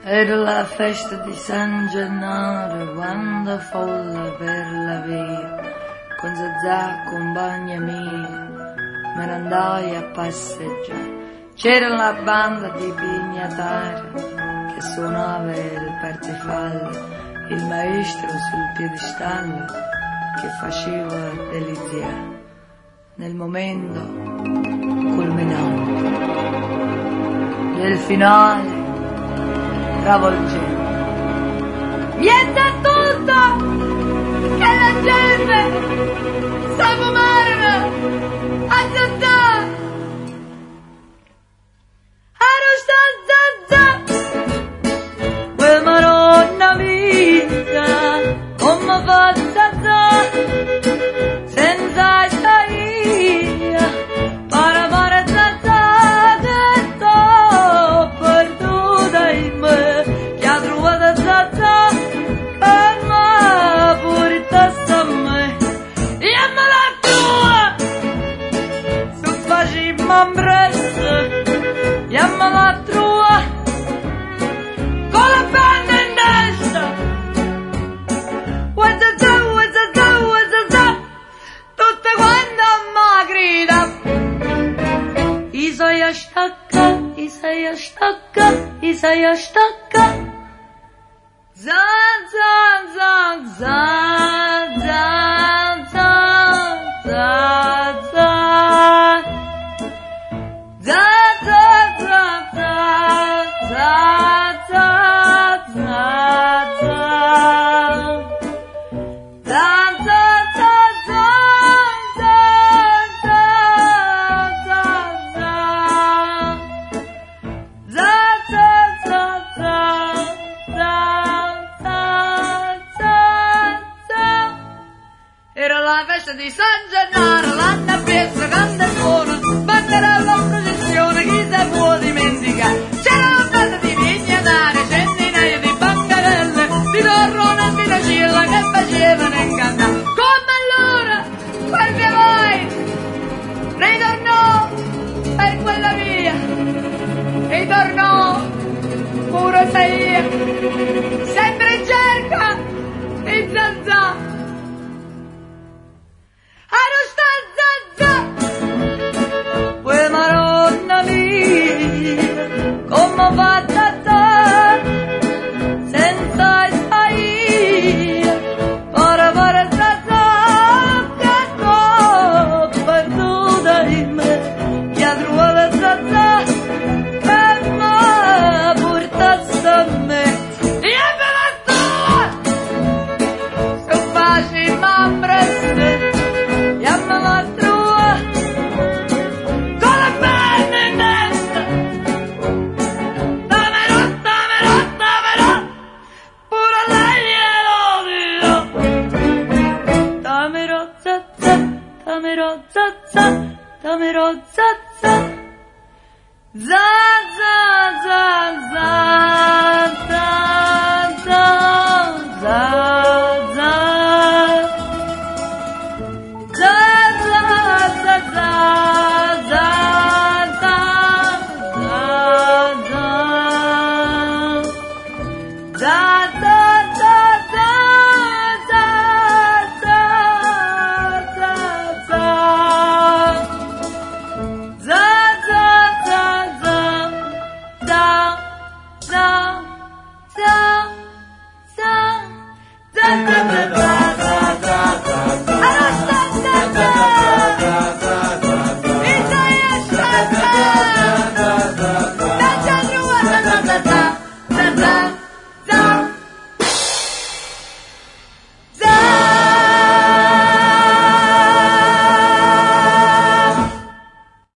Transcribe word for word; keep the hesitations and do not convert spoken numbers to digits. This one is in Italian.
Era la festa di San Gennaro, quando folla per la via, con Zazà, compagna mia, me ne andai a passeggiare. C'era la banda di pignatari che suonava il parzifallo, il maestro sul piedistallo che faceva deliziare. Nel momento culminante del finale travolgente, vieta tutto che la gente sa fumare a Zazà, a Rosta Zazà, quel maronna vita, come fa Zazà, senza staia, para para Zazà, che t'ho perduta in me, che ha trovato Zazà, e m'ha portato a me, e me la tua, su facimmo impresso, e me la tua, con la penna in testa, uè Zazà, uè Zazà, uè Zazà, tutte quante m'ha grida, i sei a stacca, i sei a stacca, i sei a stacca, zan zan zan zan zan zan zan zan zan zan zan zan zan zan zan era la festa di San Gennaro, l'anno preso, canta e suona, banderella in processione, chi se può dimenticare? C'era la banda di pignatari, centinaia di bancarelle, di torrone e di nocilla che facevano incantare. Come allora, perché voi ritornò per quella via, ritornò pure Saia, sempre in cerca di Zazà. Come va Zazà, senza Isaia, para para Zazà, che t'ho perduta in me, che ha trovato Zazà, che m'ha portato a me, e me la tua, su facimmo impresso, e me la tua, con la penna in testa, damero Zazà, damero Zazà, Zazà, Zazà, Zazà, Zazà, Zazà, Zazà, Zazà, Zazà, da da da da